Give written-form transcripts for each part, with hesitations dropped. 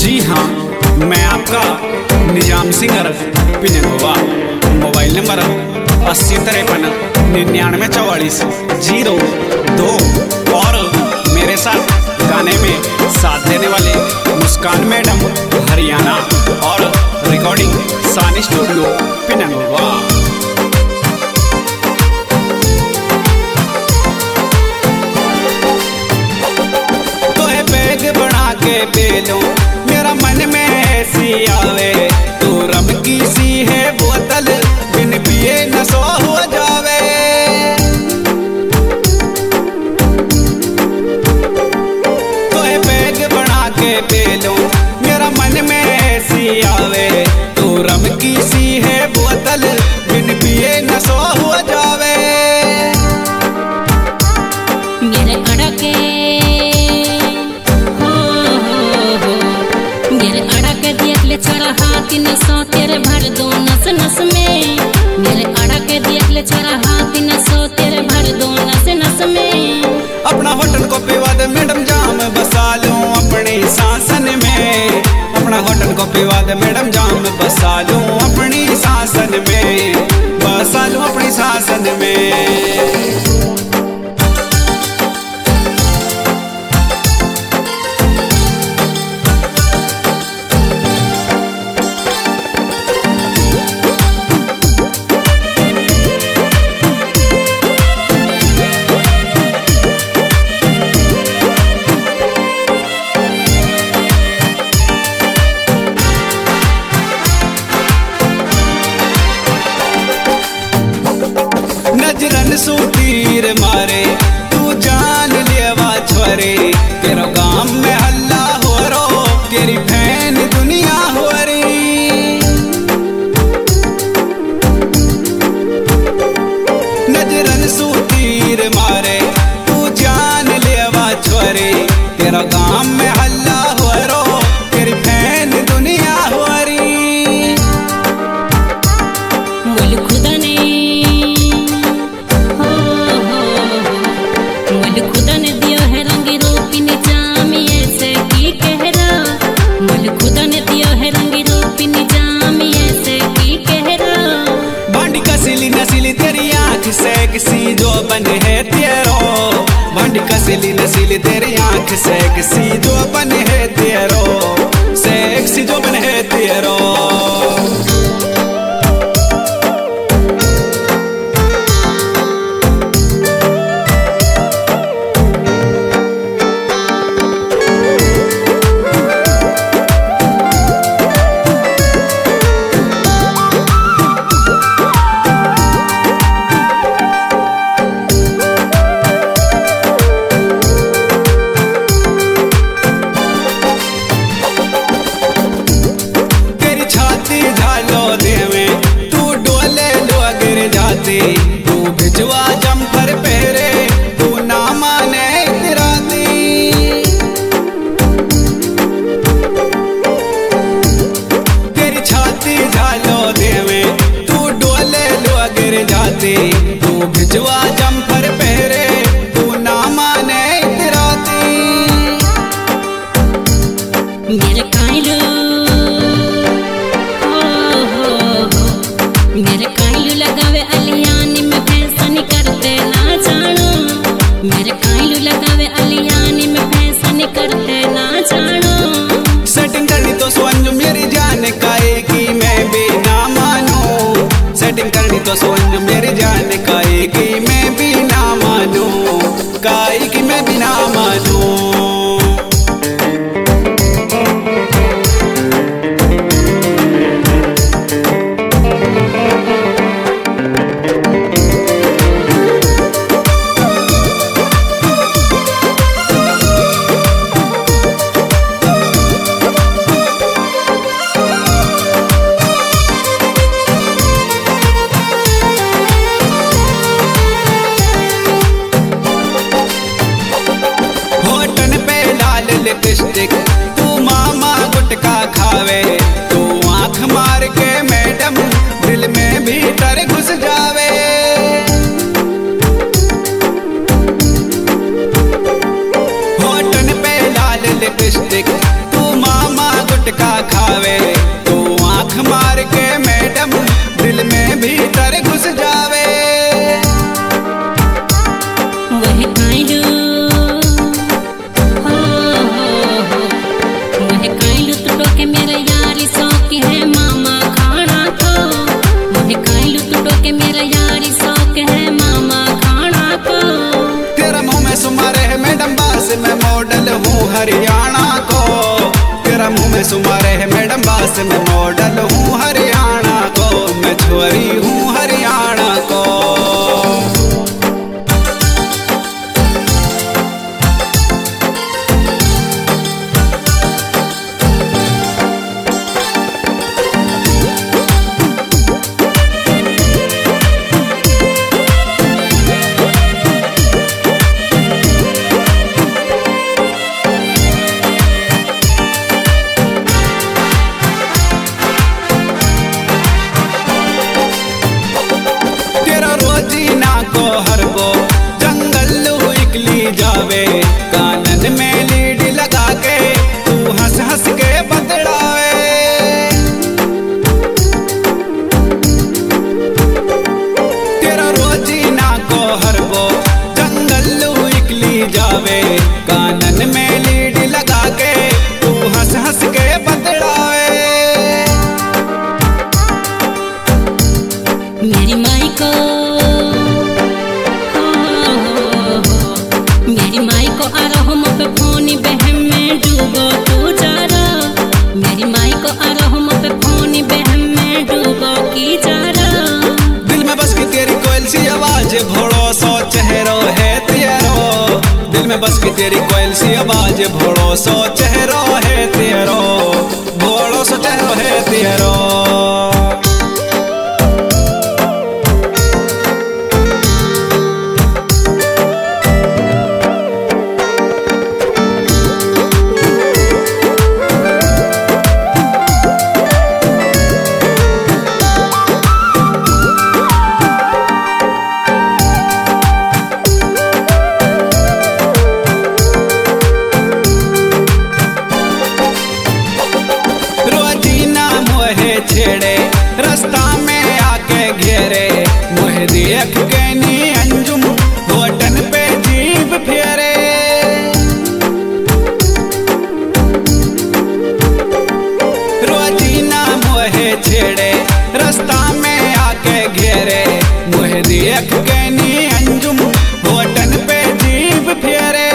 जी हाँ, मैं आपका निजाम सिंह अरफ पिनगोवा। मोबाइल नंबर 8053-9944-02 और मेरे साथ गाने में साथ देने वाले मुस्कान मैडम हरियाणा और रिकॉर्डिंग सानी स्टूडियो पिनगोवा। बेलो मेरा मन में ऐसी आवे, तू रम की सी है बोतल, बिन पिए नशा हो जावे। तो है बैग बना के बेलो मेरा मन में ऐसी आवे, तू रम की सी है बोतल, बिन पिए नशा हो जावे। मेरे अड़के चढ़ा हाथ नसो तेरे भर दो नस नस में, मेरे अड़ा के देख ले चढ़ा हाथ नसो तेरे भर दो नस नस में। अपना होटल को पिवा दे मैडम जाम बसा लूं अपनी शासन में, अपना होटल को पिवा दे मैडम जाम बसा लूं अपनी शासन में, बसा लूं अपनी शासन में। नजरन सू तीर मारे तू जान लेवा छोरे, तेरा गांव में हल्ला हो रो, तेरी फैन दुनिया हो री। नजरन सू तीर मारे तू जान लेवा छोरे, तेरा गांव में हल्ला हो रो, तेरी फैन दुनिया हो री। मुल खुदा ने नसीली तेरी आँख से किसी जो बन है तेरो, बंडी कसली नसीली तेरी आँख से किसी जो बन है तेरो, सेक्सी जो बन है तेरो। तू भिजवा जम्पर पहरे तू ना माने इतराती, तेरी छाती झालो देवे तू डोले लो गिर जाती, तू भिजवा जम्पर पहरे तू ना माने इतराती। मेरे कायलू मेरे कायलू लगावे अलियानी में फैशन करते ना जानो, मेरे कायलू लगावे अलियानी में फैशन करते ना जानो। सेटिंग करनी तो सोच मेरी जान काए की मैं भी ना मानू, सेटिंग करनी तो सोच मेरी जान काए की मैं भी ना मानू, काए की मैं भी ना मानू। लिपस्टिक तू मामा गुटका खावे, तू आंख मार के मैडम दिल में भीतर घुस जावे। होठन पे लाल लिपस्टिक तू मामा गुटका मॉडल हूँ हरियाणा को। तेरा मुंह में सुमारे है मैडम बास में मॉडल हूँ हरियाणा को। मैं छुरी हूँ हरियाणा को। जावे कानन में लीड लगा के तू हंस हंस के बतलावे। तेरा रोजीना को हर वो जंगल इकली जावे कानन में लीड लगा के तू हंस हंस के बतलावे। मेरी माई को आरोह पे फोनी बहम में डूबो तू जारा। मेरी माई को आरोह पे फोनी बहम में डूबो की जारा। दिल में बस की तेरी कोयल सी आवाज भोड़ो सो चेहरो है तेरो। दिल में बस की तेरी कोयल सी आवाज भोड़ो सो चेहरो है तेरो। भोड़ो सो चेहरो है तेरो। छेड़े रास्ता में आके घेरे मुझे देख के नी अंजुम होटन पे जीभ फेरे। रोजीना मुझे छेड़े रास्ता में आके घेरे मुझे देख के नी अंजुम होटन पे जीभ फेरे।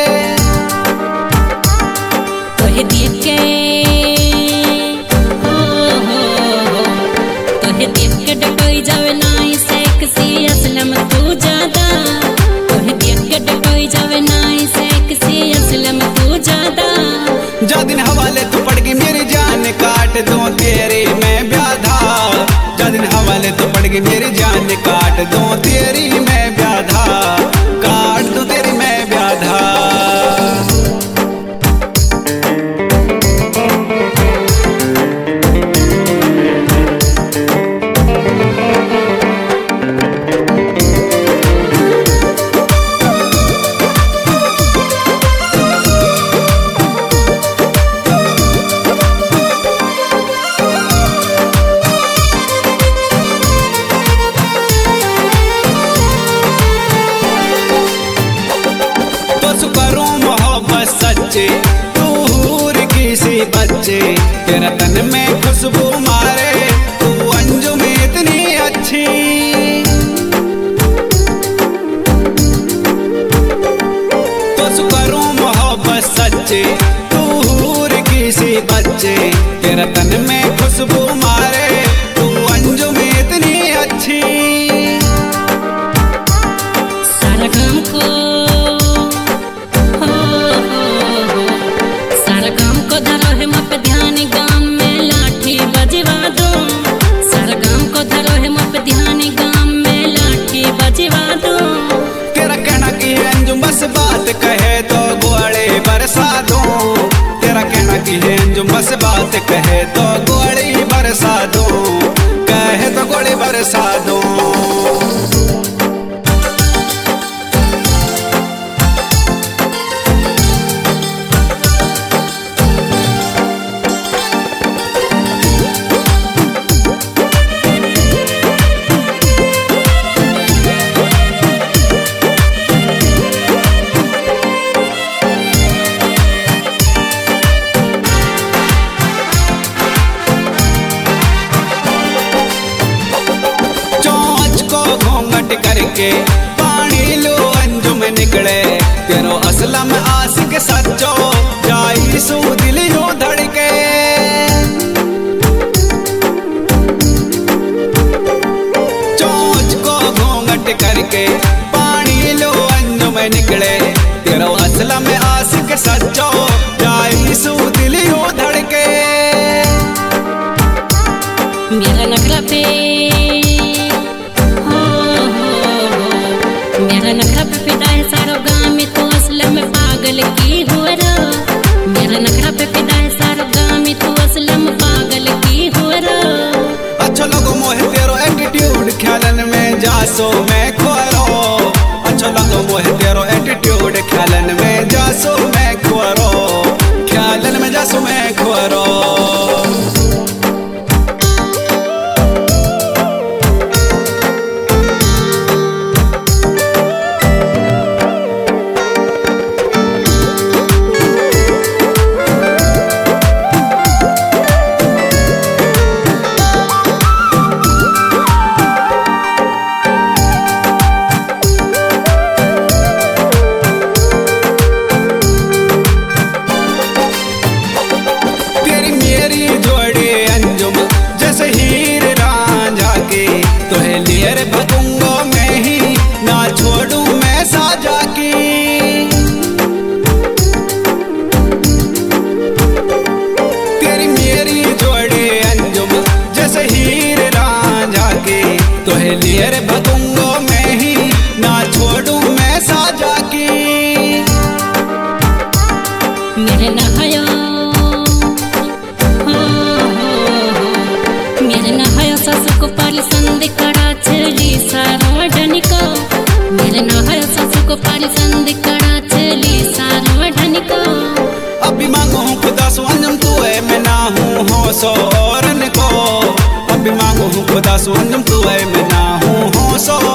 तुझे देख के देख के डकोई जावे नाई सेक्सी असलम तू ज्यादा। तुझे देख के डकोई जावे नाई सेक्सी असलम तू ज्यादा। जा दिन हवाले तू पड़ गई मेरी जान काट दूं तेरी मैं ब्याधा। जा दिन हवाले तू पड़ गई मेरी जान काट दूं तेरी मैं ब्याधा। काट दूं तेरी मैं ब्याधा। सच्चे तू हूर किसी बच्चे तेरा तन में खुशबू मारे तू अंजुम इतनी अच्छी। तो करूं मोहब्बत सच्चे तू हूर किसी बच्चे तेरा तन में खुशबू मारे तू अंजुम इतनी अच्छी। सारा काम को गाम में लाठी बजवा दो। सारा गाम को धरो है मुझ पे ध्यान गाम में लाठी बजवा दो। तेरा कहना की है अंजुम बस बात कहे तो गोले बरसा दो। तेरा कहना की है अंजुम बस बात कहे तो गोली बरसा दो। कहे तो गोली बरसा दो। करके पानी लो अंजुम निकले तेरो असलम आशिक सच्चो जासो मैं खोरो, अच्छो लगो मोहे तेरो एटीट्यूड, ख्यालन में जासो मैं खोरो, ख्यालन में जासो मैं खोरो। भगूंगो मैं ही ना छोड़ूं मैं साजा की, तेरी मेरी जोड़े अंजुम जैसे हीर रांझा के, तोहे लिए रे भगूंगो मैं ही ना छोड़ूं मैं साजा की। मेरे नहायो मेरे नहायो ससु को पाली संधि कड़ा चली सारवढ़नी को, मेरे नहायो ससु को पाली संधि कड़ा चली सारवढ़नी को। अभी मांगू हूँ खुदा सो अंजम तू है मैं ना हूँ हो सोरन को, अभी मांगू हूँ खुदा सो अंजम तू है मैं ना हूँ हो सो